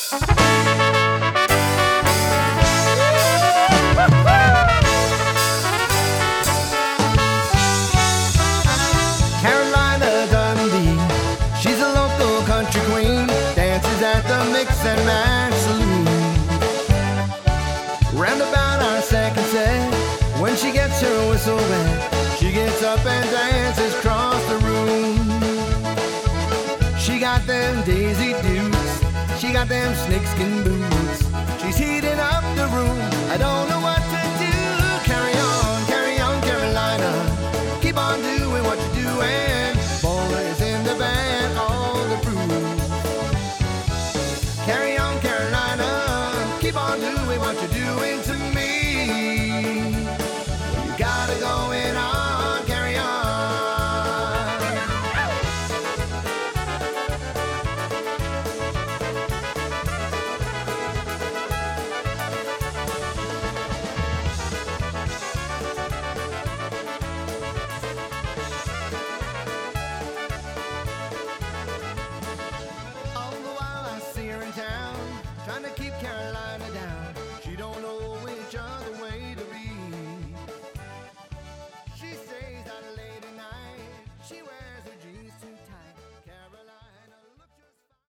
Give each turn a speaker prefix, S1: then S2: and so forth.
S1: Carolina Dundee, she's a local country queen, dances at the Mix and Match Saloon. Round about our second set, when she gets her whistle wet, she gets up and dances across the room. She got them Daisy Dukes, she got them snakeskin boots, she's heating up the room. I don't know